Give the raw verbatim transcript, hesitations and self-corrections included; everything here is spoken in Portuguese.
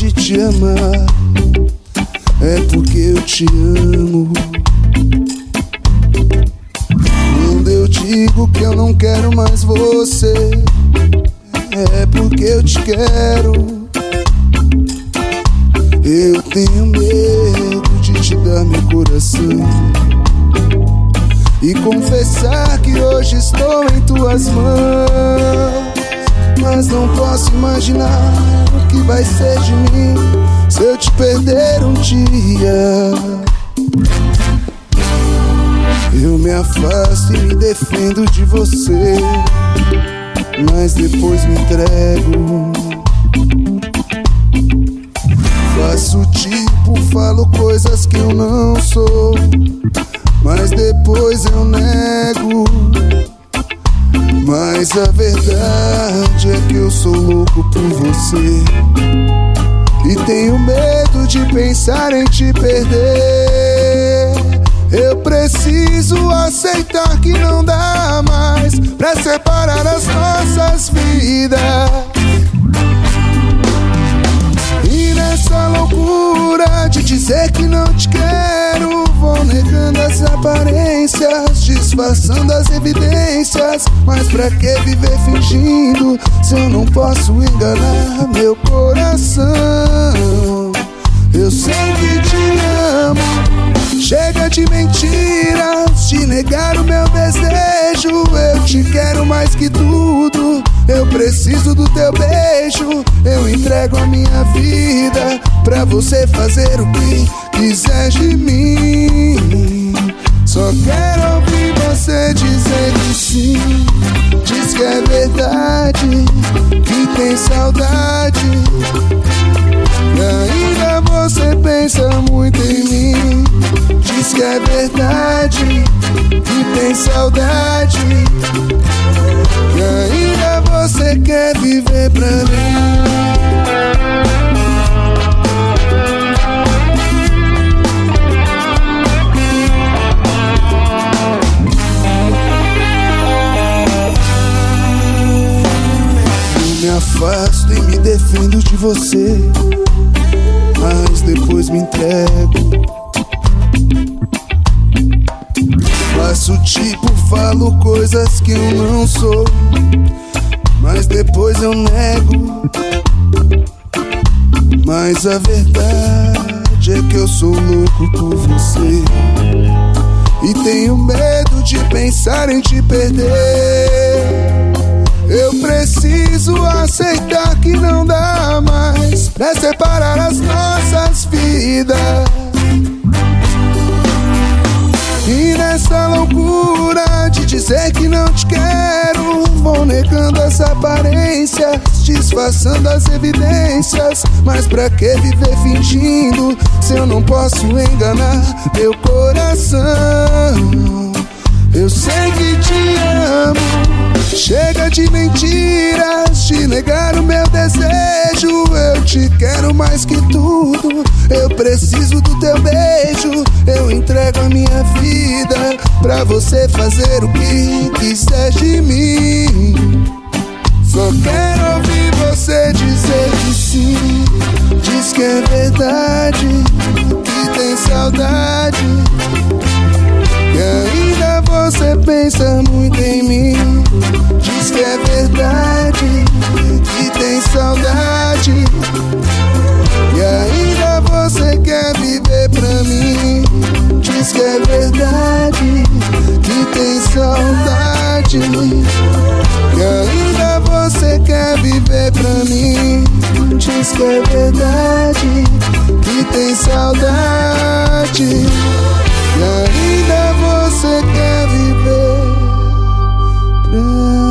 de te amar, é porque eu te amo. Quando eu digo que eu não quero mais você, é porque eu te quero. Eu tenho medo de te dar meu coração e confessar que hoje estou em tuas mãos. Mas não posso imaginar o que vai ser de mim se eu te perder um dia. Eu me afasto e me defendo de você, mas depois me entrego. Faço tipo, falo coisas que eu não sou, mas depois eu nego. Mas a verdade é que eu sou louco por você e tenho medo de pensar em te perder. Eu preciso aceitar que não dá mais pra separar as nossas vidas. E nessa loucura de dizer que não te quero, vou negando as aparências, disfarçando as evidências. Mas pra que viver fingindo se eu não posso enganar meu coração? Eu sei que te amo, chega de mentiras, de negar o meu desejo. Eu te quero mais que tudo, eu preciso do teu beijo. Eu entrego a minha vida pra você fazer o que quiser de mim. Só quero ouvir você dizer que sim. Diz que é verdade, que tem saudade, e ainda você pensa muito em mim. Diz que é verdade, que tem saudade, e ainda você quer viver pra mim. Me afasto e me defendo de você, mas depois me entrego. Faço tipo, falo coisas que eu não sou, mas depois eu nego. Mas a verdade é que eu sou louco por você e tenho medo de pensar em te perder. Eu preciso aceitar que não dá mais pra separar as nossas vidas. E nessa loucura de dizer que não te quero, vou negando as aparências, disfarçando as evidências. Mas pra que viver fingindo se eu não posso enganar meu coração? Eu sei que te amo, chega de mentiras, de negar o meu desejo. Eu te quero mais que tudo, eu preciso do teu beijo. Eu entrego a minha vida pra você fazer o que quiser de mim. Só quero ouvir você dizer que sim. Diz que é verdade, que tem saudade, e ainda você pensa muito em mim. Diz que é verdade, que tem saudade, e ainda você quer viver pra mim. Diz que é verdade, que tem saudade, e ainda você quer viver pra mim. Diz que é verdade, que tem saudade, e ainda você quer viver pra mim.